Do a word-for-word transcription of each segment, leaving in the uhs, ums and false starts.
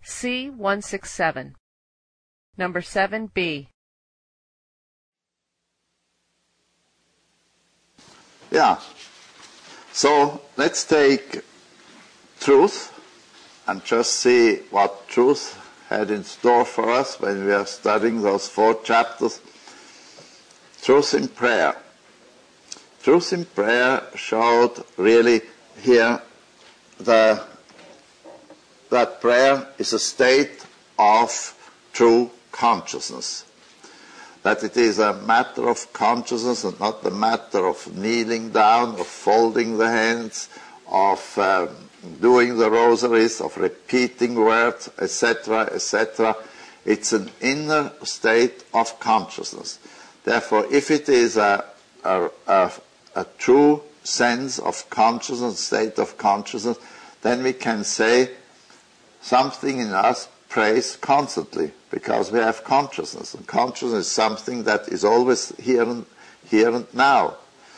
C one sixty-seven. Number seven B. Yeah. So let's take truth and just see what truth had in store for us when we are studying those four chapters. Truth in prayer. Truth in prayer showed really here the, that prayer is a state of true consciousness. That it is a matter of consciousness and not a matter of kneeling down, of folding the hands, of um, doing the rosaries, of repeating words, et cetera, et cetera. It's an inner state of consciousness. Therefore, if it is a, a, a, a true sense of consciousness, state of consciousness, then we can say something in us prays constantly, because we have consciousness. And consciousness is something that is always here and, here and now.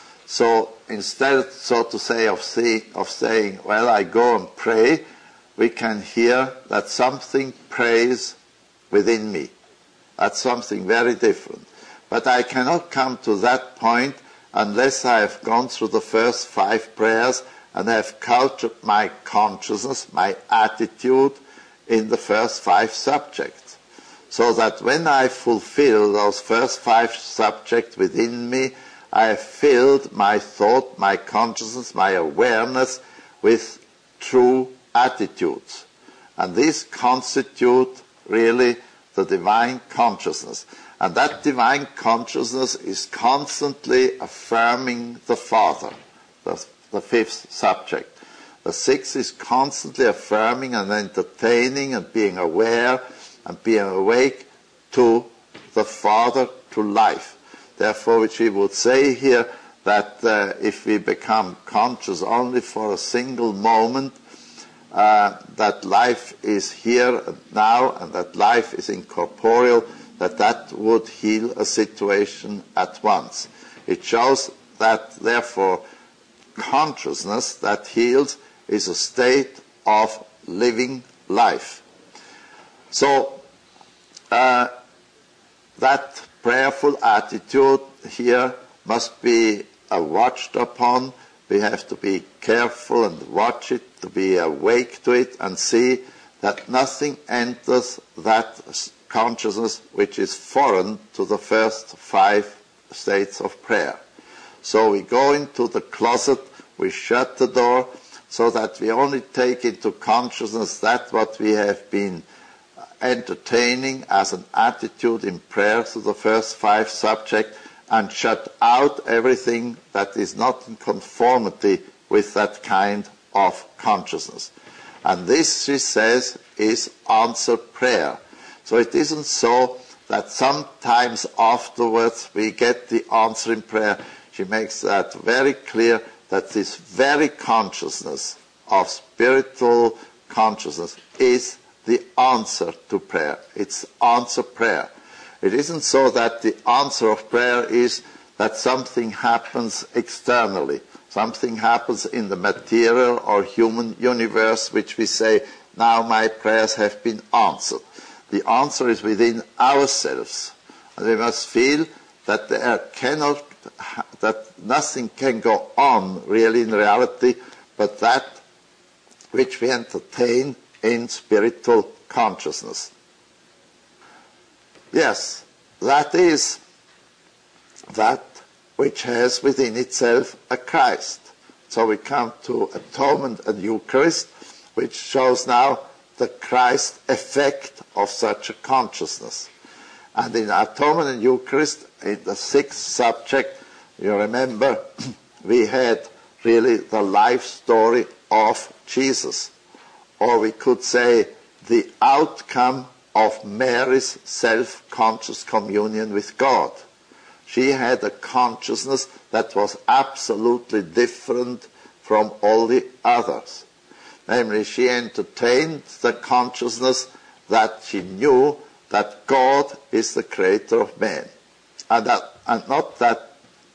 So instead, so to say, of, see, of saying, well, I go and pray, we can hear that something prays within me. That's something very different. But I cannot come to that point unless I have gone through the first five prayers and have cultured my consciousness, my attitude, in the first five subjects. So that when I fulfill those first five subjects within me, I have filled my thought, my consciousness, my awareness with true attitudes. And these constitute really the divine consciousness. And that divine consciousness is constantly affirming the Father, the, the fifth subject. The sixth is constantly affirming and entertaining and being aware and being awake to the Father, to life. Therefore, which we would say here that uh, if we become conscious only for a single moment, uh, that life is here and now and that life is incorporeal, that that would heal a situation at once. It shows that, therefore, consciousness that heals is a state of living life. So, uh, that prayerful attitude here must be uh, watched upon. We have to be careful and watch it, to be awake to it and see that nothing enters that consciousness which is foreign to the first five states of prayer. So we go into the closet, we shut the door, so that we only take into consciousness that what we have been entertaining as an attitude in prayer to the first five subjects, and shut out everything that is not in conformity with that kind of consciousness. And this, she says, is answered prayer. So it isn't so that sometimes afterwards we get the answer in prayer. She makes that very clear, that this very consciousness of spiritual consciousness is the answer to prayer. It's answer prayer. It isn't so that the answer of prayer is that something happens externally. Something happens in the material or human universe which we say, now my prayers have been answered. The answer is within ourselves. And we must feel that there cannot, that nothing can go on really in reality but that which we entertain in spiritual consciousness. Yes, that is that which has within itself a Christ. So we come to atonement and Eucharist, which shows now the Christ effect of such a consciousness. And in atonement and Eucharist, in the sixth subject, you remember, we had really the life story of Jesus. Or we could say the outcome of Mary's self-conscious communion with God. She had a consciousness that was absolutely different from all the others. Namely, she entertained the consciousness that she knew that God is the creator of man, and, that, and not that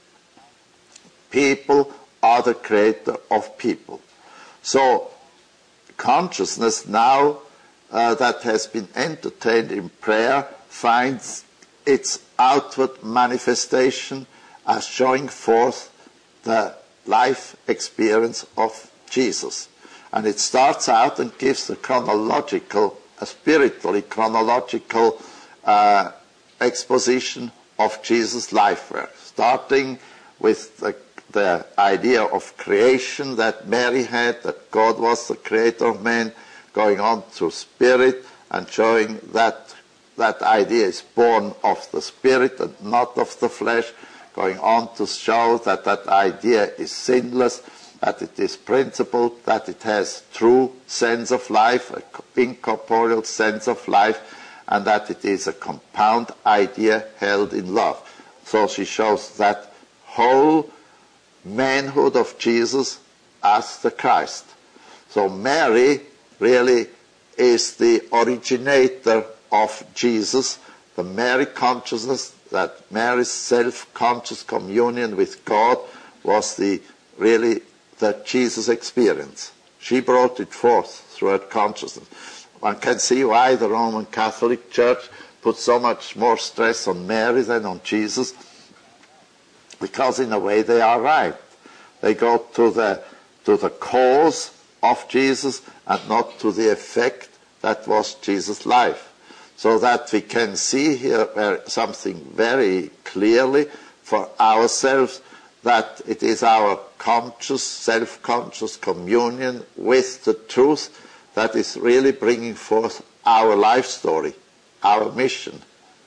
people are the creator of people. So consciousness now uh, that has been entertained in prayer finds its outward manifestation as showing forth the life experience of Jesus. And it starts out and gives a chronological, a spiritually chronological uh, exposition of Jesus' life work, starting with the, the idea of creation that Mary had, that God was the creator of man, going on through spirit and showing that that idea is born of the spirit and not of the flesh, going on to show that that idea is sinless, that it is principled, that it has true sense of life, an incorporeal sense of life, and that it is a compound idea held in love. So she shows that whole manhood of Jesus as the Christ. So Mary really is the originator of Jesus, the Mary consciousness, that Mary's self-conscious communion with God was the really the Jesus experience. She brought it forth through her consciousness. One can see why the Roman Catholic Church puts so much more stress on Mary than on Jesus, because in a way they are right. They go to the to the cause of Jesus and not to the effect that was Jesus' life. So that we can see here something very clearly for ourselves, that it is our conscious, self-conscious communion with the truth that is really bringing forth our life story, our mission,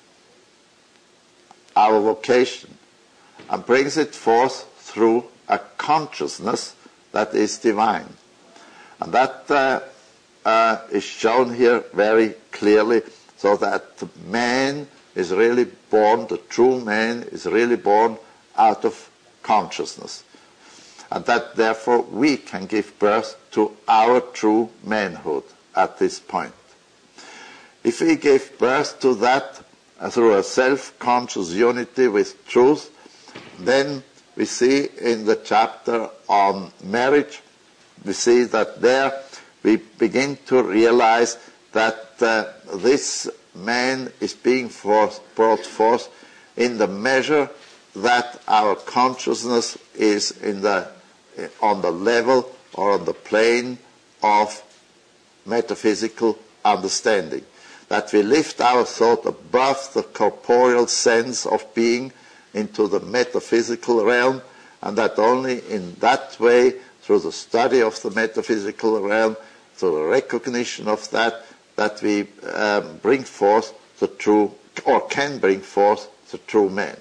our vocation, and brings it forth through a consciousness that is divine. And that uh, uh, is shown here very clearly, so that the man is really born, the true man is really born out of consciousness. And that therefore we can give birth to our true manhood at this point. If we give birth to that through a self-conscious unity with truth, then we see in the chapter on marriage, we see that there we begin to realize that uh, this man is being forth, brought forth in the measure that our consciousness is in the on the level or on the plane of metaphysical understanding. That we lift our thought above the corporeal sense of being into the metaphysical realm, and that only in that way, through the study of the metaphysical realm, through the recognition of that, that we um, bring forth the true, or can bring forth the true man.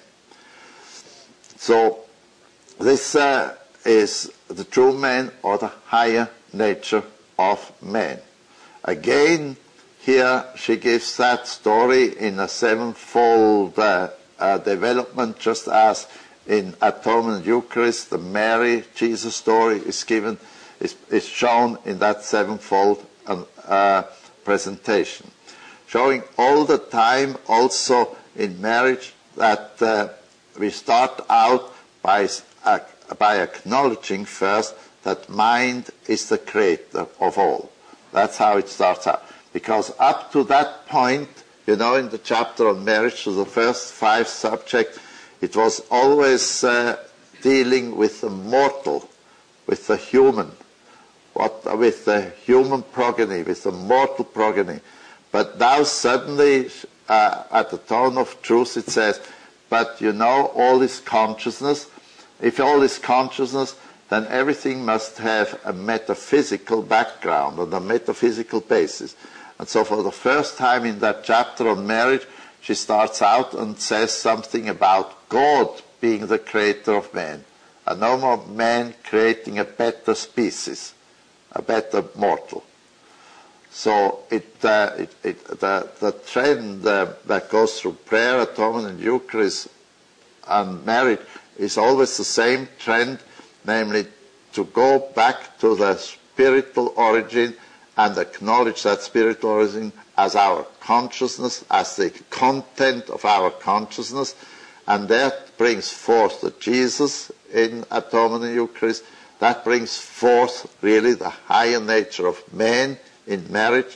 So this uh, is the true man, or the higher nature of man. Again, here she gives that story in a sevenfold uh, uh, development, just as in Atonement and Eucharist, the Mary Jesus story is given, is, is shown in that sevenfold uh, presentation, showing all the time also in marriage that uh, we start out by uh, by acknowledging first that mind is the creator of all. That's how it starts out. Because up to that point, you know, in the chapter on marriage, to the first five subjects, it was always uh, dealing with the mortal, with the human, what, with the human progeny, with the mortal progeny. But now suddenly, uh, at the tone of truth, it says, but you know, all is consciousness. If all is consciousness, then everything must have a metaphysical background and a metaphysical basis. And so for the first time in that chapter on marriage, she starts out and says something about God being the creator of man, and no more man creating a better species, a better mortal. So it, uh, it, it, the, the trend uh, that goes through prayer, atonement, and Eucharist and marriage is always the same trend, namely to go back to the spiritual origin and acknowledge that spiritual origin as our consciousness, as the content of our consciousness, and that brings forth the Jesus in Atonement and Eucharist. That brings forth really the higher nature of man in marriage,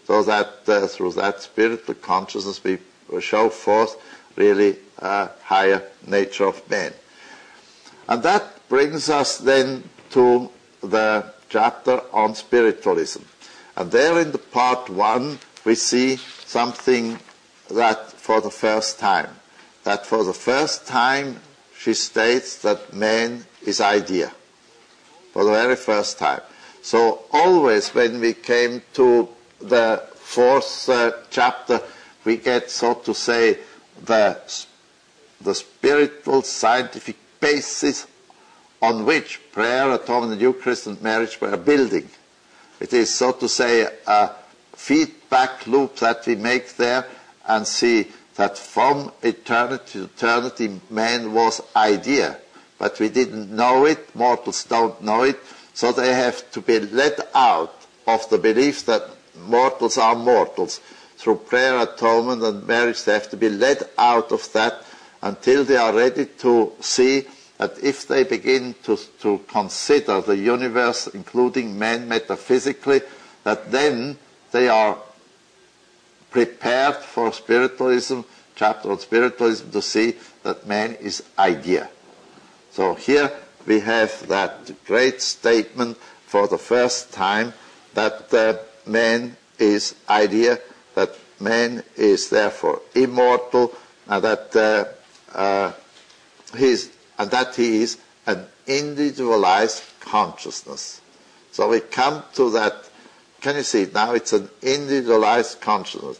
so that uh, through that spiritual consciousness we show forth really a higher nature of man. And that brings us then to the chapter on spiritualism. And there in the part one we see something that for the first time, that for the first time she states that man is idea, for the very first time. So always when we came to the fourth uh, chapter, we get, so to say, the, the spiritual scientific basis on which prayer, atonement, and Eucharist and marriage were building. It is, so to say, a feedback loop that we make there and see that from eternity to eternity man was idea. But we didn't know it, mortals don't know it, so they have to be led out of the belief that mortals are mortals. Through prayer, atonement, and marriage, they have to be led out of that until they are ready to see that if they begin to, to consider the universe, including man metaphysically, that then they are prepared for spiritualism, chapter on spiritualism, to see that man is idea. So here we have that great statement for the first time that uh, man is idea, that man is therefore immortal, and that uh, uh, he's, and that he is an individualized consciousness. So we come to that. Can you see it now? It's an individualized consciousness.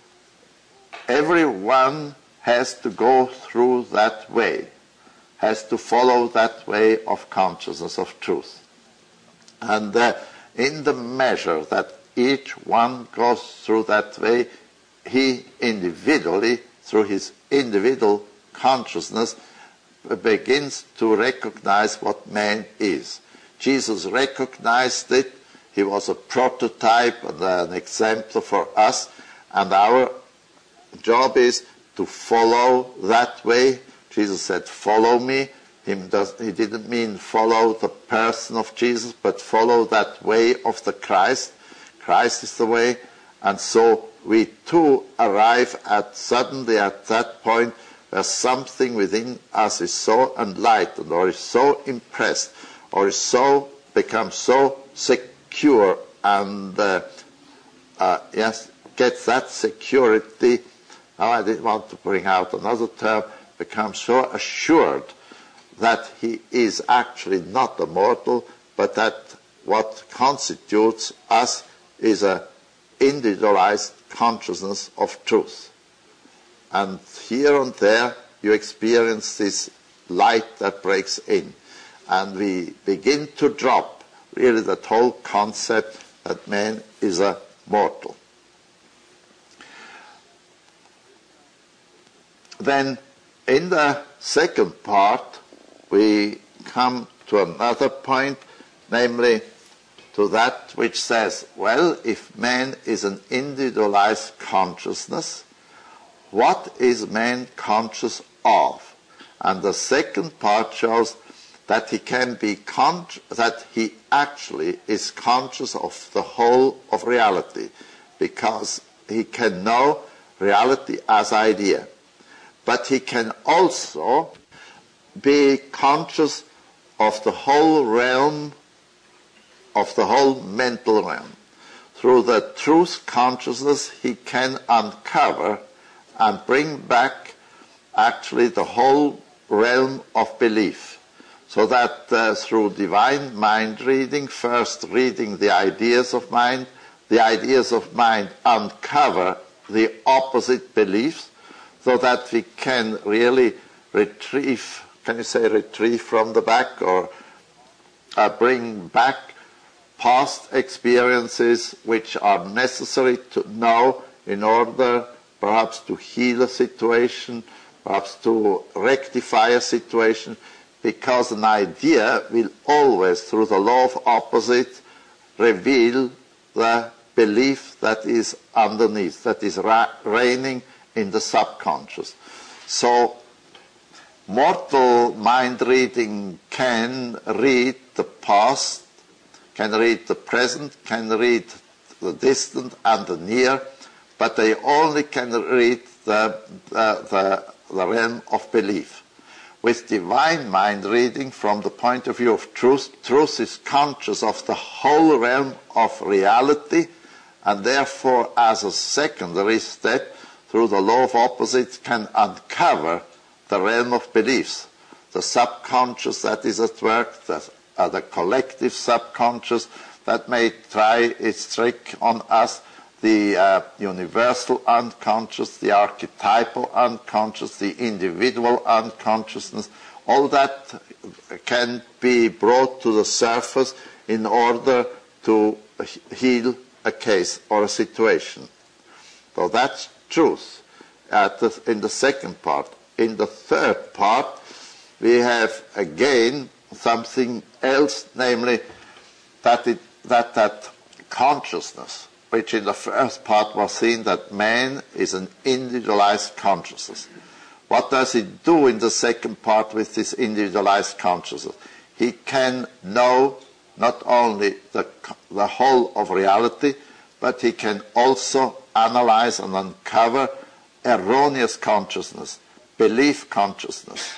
Everyone has to go through that way, has to follow that way of consciousness, of truth. And uh, in the measure that each one goes through that way, he individually, through his individual consciousness, begins to recognize what man is. Jesus recognized it. He was a prototype and an example for us, and our job is to follow that way. Jesus said, follow me. He, does, he didn't mean follow the person of Jesus, but follow that way of the Christ. Christ is the way. And so we too arrive at suddenly at that point where something within us is so enlightened, or is so impressed, or is so becomes so secure, and uh, uh, yes, gets that security. Now I didn't want to bring out another term. Becomes so assured that he is actually not a mortal, but that what constitutes us is an individualized consciousness of truth. And here and there you experience this light that breaks in. And we begin to drop really that whole concept that man is a mortal. Then in the second part we come to another point, namely to that which says, well, if man is an individualized consciousness, what is man conscious of? And the second part shows that he can be con- that he actually is conscious of the whole of reality, because he can know reality as idea. But he can also be conscious of the whole realm, of the whole mental realm. Through the truth consciousness, he can uncover and bring back actually the whole realm of belief. So that uh, through divine mind reading, first reading the ideas of mind, the ideas of mind uncover the opposite beliefs, so that we can really retrieve, can you say retrieve from the back, or uh, bring back past experiences which are necessary to know in order perhaps to heal a situation, perhaps to rectify a situation, because an idea will always, through the law of opposite, reveal the belief that is underneath, that is ra- reigning in the subconscious. So mortal mind reading can read the past, can read the present, can read the distant and the near, but they only can reach the, the, the, the realm of belief. With divine mind reading from the point of view of truth, truth is conscious of the whole realm of reality, and therefore as a secondary step through the law of opposites can uncover the realm of beliefs, the subconscious that is at work, the, uh, the collective subconscious that may try its trick on us, the uh, universal unconscious, the archetypal unconscious, the individual unconsciousness. All that can be brought to the surface in order to heal a case or a situation. So that's truth at the, in the second part. In the third part, we have again something else, namely that it, that, that consciousness, which in the first part was seen that man is an individualized consciousness. What does he do in the second part with this individualized consciousness? He can know not only the, the whole of reality, but he can also analyze and uncover erroneous consciousness, belief consciousness.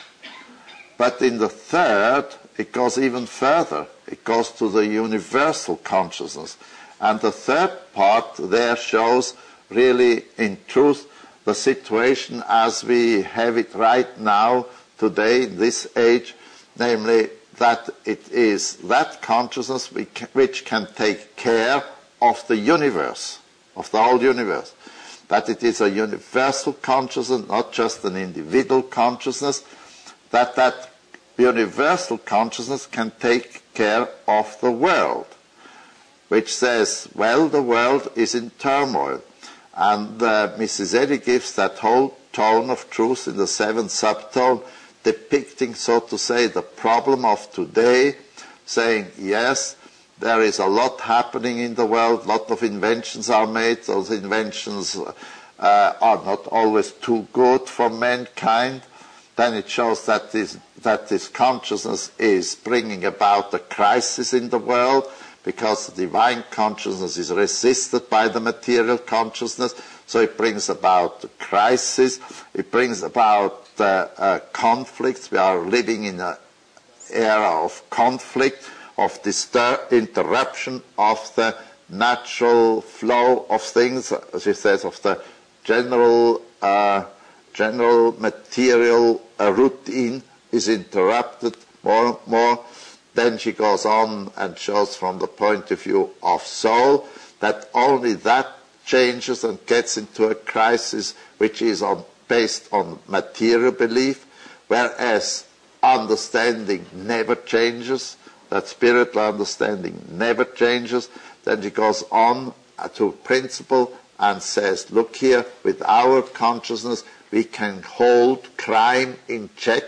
But in the third, it goes even further. It goes to the universal consciousness. And the third part there shows really in truth the situation as we have it right now, today, in this age, namely that it is that consciousness which can take care of the universe, of the whole universe. That it is a universal consciousness, not just an individual consciousness, that that universal consciousness can take care of the world, which says, well, the world is in turmoil. And uh, Missus Eddy gives that whole tone of truth in the seventh subtone, depicting, so to say, the problem of today, saying, yes, there is a lot happening in the world, a lot of inventions are made, those inventions uh, are not always too good for mankind. Then it shows that this, that this consciousness is bringing about a crisis in the world, because the divine consciousness is resisted by the material consciousness, so it brings about a crisis, it brings about uh, uh, conflicts. We are living in an era of conflict, of distur- interruption of the natural flow of things, as he says, of the general, uh, general material uh, routine is interrupted more and more. Then she goes on and shows from the point of view of soul that only that changes and gets into a crisis which is on, based on material belief, whereas understanding never changes, that spiritual understanding never changes. Then she goes on to principle and says, look here, with our consciousness we can hold crime in check.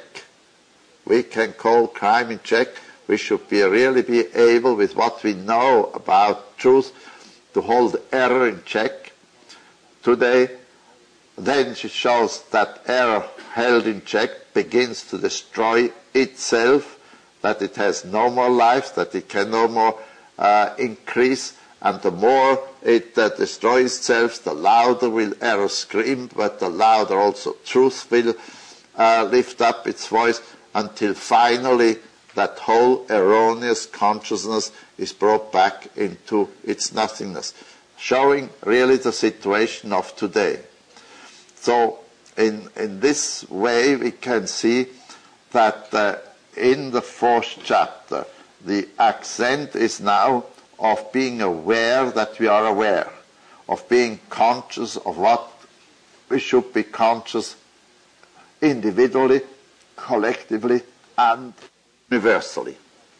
We can hold crime in check. We should be really be able, with what we know about truth, to hold error in check today. Then she shows that error held in check begins to destroy itself, that it has no more life, that it can no more uh, increase, and the more it uh, destroys itself, the louder will error scream, but the louder also truth will uh, lift up its voice, until finally that whole erroneous consciousness is brought back into its nothingness, showing really the situation of today. So in, in this way we can see that uh, in the fourth chapter the accent is now of being aware that we are aware, of being conscious of what we should be conscious individually, collectively, and universally.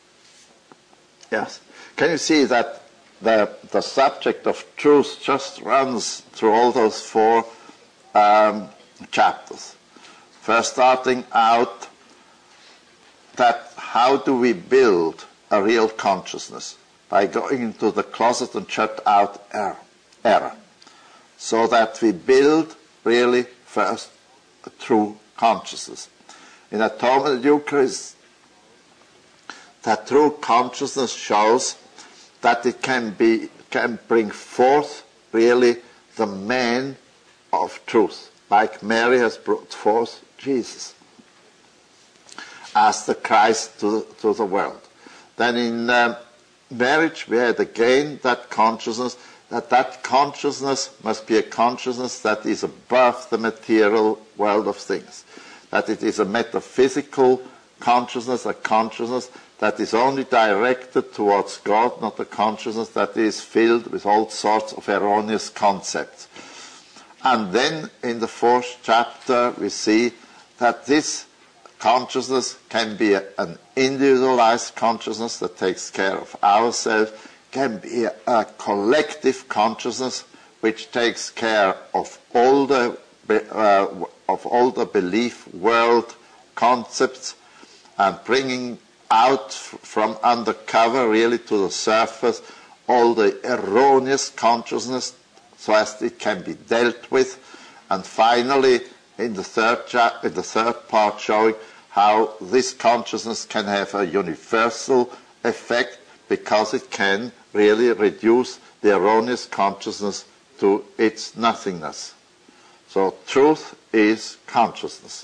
Yes. Can you see that the, the subject of truth just runs through all those four um, chapters? First, starting out that how do we build a real consciousness? By going into the closet and shut out error. error. So that we build really first a true consciousness. In Atonement of Eucharist, that true consciousness shows that it can be can bring forth really the man of truth, like Mary has brought forth Jesus as the Christ to, to the world. Then in um, marriage we had again that consciousness, that that consciousness must be a consciousness that is above the material world of things, that it is a metaphysical consciousness, a consciousness that is only directed towards God, not a consciousness that is filled with all sorts of erroneous concepts. And then in the fourth chapter we see that this consciousness can be a, an individualized consciousness that takes care of ourselves, can be a, a collective consciousness which takes care of all the uh, of all the belief world concepts and bringing out from undercover really to the surface all the erroneous consciousness so as it can be dealt with. And finally, in the third cha- in the third part, showing how this consciousness can have a universal effect because it can really reduce the erroneous consciousness to its nothingness. So truth is consciousness.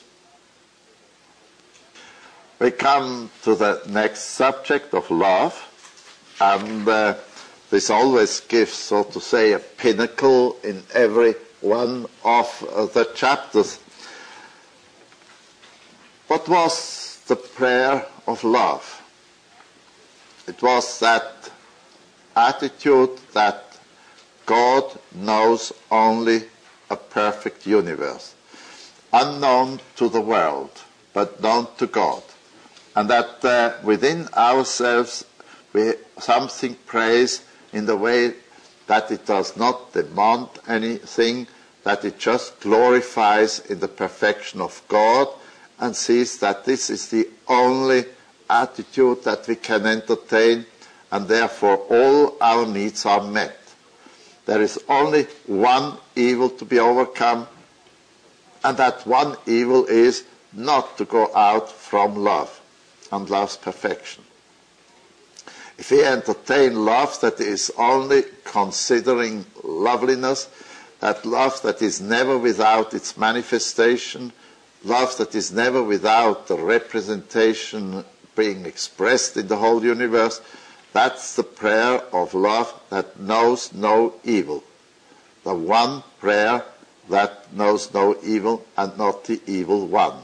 We come to the next subject of love, and uh, this always gives, so to say, a pinnacle in every one of uh, the chapters. What was the prayer of love? It was that attitude that God knows only a perfect universe, unknown to the world, but known to God. And that uh, within ourselves we something prays in the way that it does not demand anything, that it just glorifies in the perfection of God and sees that this is the only attitude that we can entertain, and therefore all our needs are met. There is only one evil to be overcome, and that one evil is not to go out from love and love's perfection. If we entertain love that is only considering loveliness, that love that is never without its manifestation, love that is never without the representation being expressed in the whole universe, that's the prayer of love that knows no evil. The one prayer that knows no evil and not the evil one.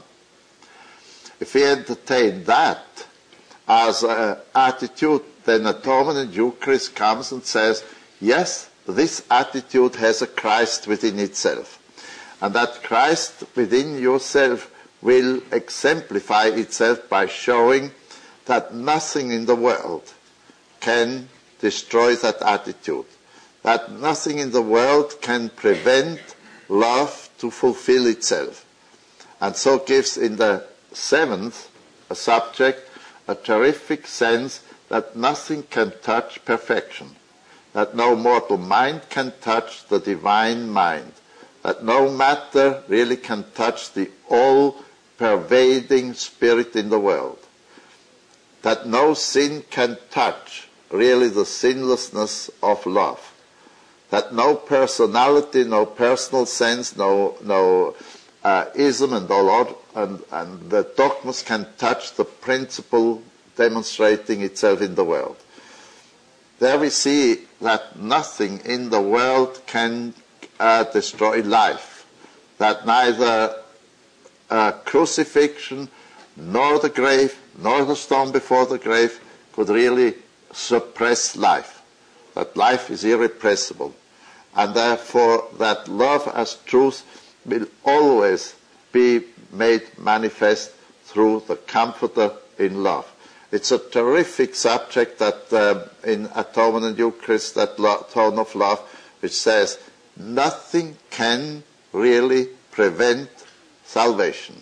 If we entertain that as an attitude, then Atonement and Eucharist comes and says, yes, this attitude has a Christ within itself. And that Christ within yourself will exemplify itself by showing that nothing in the world can destroy that attitude. That nothing in the world can prevent love to fulfill itself. And so gives in the seventh a subject a terrific sense that nothing can touch perfection, that no mortal mind can touch the divine mind, that no matter really can touch the all-pervading spirit in the world, that no sin can touch really the sinlessness of love, that no personality, no personal sense, no no uh, ism and all and, and the dogmas can touch the principle demonstrating itself in the world. There we see that nothing in the world can uh, destroy life, that neither uh, crucifixion, nor the grave, nor the stone before the grave could really suppress life, that life is irrepressible, and therefore that love as truth will always be made manifest through the Comforter in love. It's a terrific subject that uh, in Atonement and Eucharist, that lo- tone of love, which says nothing can really prevent salvation.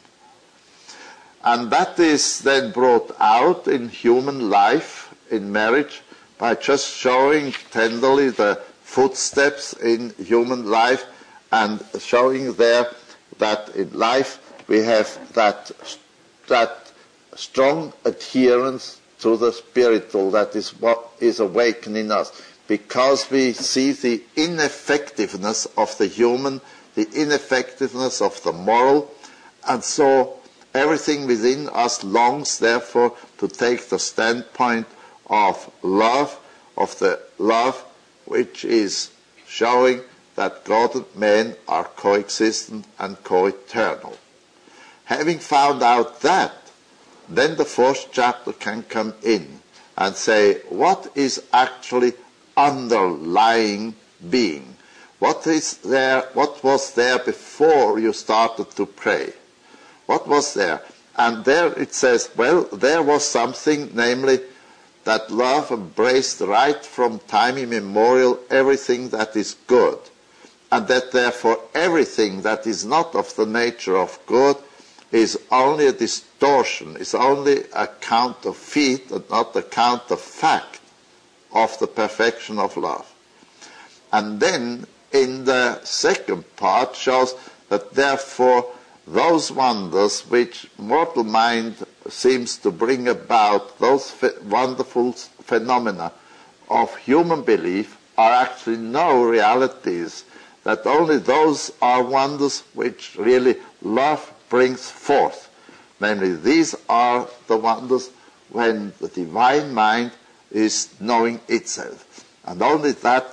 And that is then brought out in human life, in marriage, by just showing tenderly the footsteps in human life and showing there that in life we have that that strong adherence to the spiritual that is what is awakened in us, because we see the ineffectiveness of the human, the ineffectiveness of the moral, and so everything within us longs, therefore, to take the standpoint of love, of the love which is showing that God and man are coexistent and co-eternal. Having found out that, then the fourth chapter can come in and say, what is actually underlying being? What is there? What was there before you started to pray? What was there? And there it says, well, there was something, namely, that love embraced right from time immemorial everything that is good, and that therefore everything that is not of the nature of good is only a distortion, is only a counterfeit and not a counterfact of the perfection of love. And then in the second part shows that therefore those wonders which mortal mind seems to bring about, those ph- wonderful phenomena of human belief, are actually no realities, that only those are wonders which really love brings forth. Namely, these are the wonders when the divine mind is knowing itself. And only that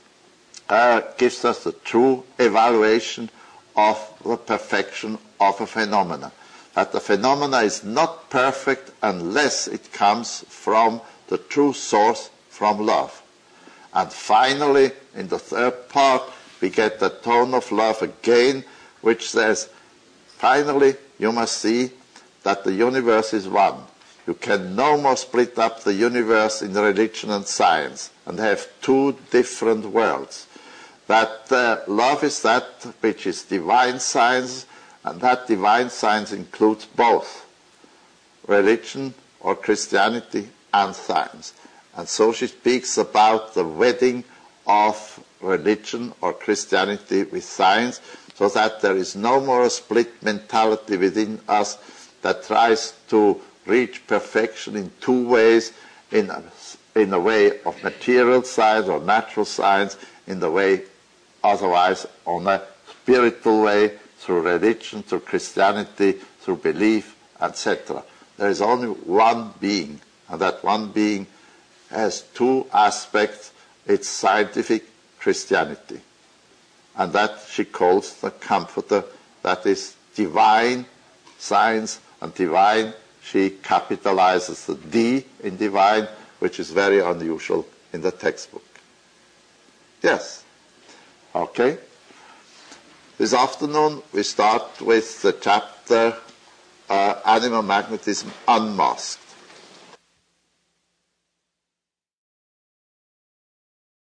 uh, gives us the true evaluation of the perfection of a phenomena. That the phenomena is not perfect unless it comes from the true source, from love. And finally, in the third part, we get the tone of love again, which says, finally, you must see that the universe is one. You can no more split up the universe in religion and science and have two different worlds. That uh, love is that which is divine science, and that divine science includes both religion or Christianity and science. And so she speaks about the wedding of religion or Christianity with science, so that there is no more a split mentality within us that tries to reach perfection in two ways, in a, in a way of material science or natural science, in the way otherwise on a spiritual way, through religion, through Christianity, through belief, et cetera. There is only one being, and that one being has two aspects. It's scientific Christianity, and that she calls the Comforter. That is divine science, and divine, she capitalizes the D in divine, which is very unusual in the textbook. Yes. Okay. This afternoon we start with the chapter uh, Animal Magnetism Unmasked.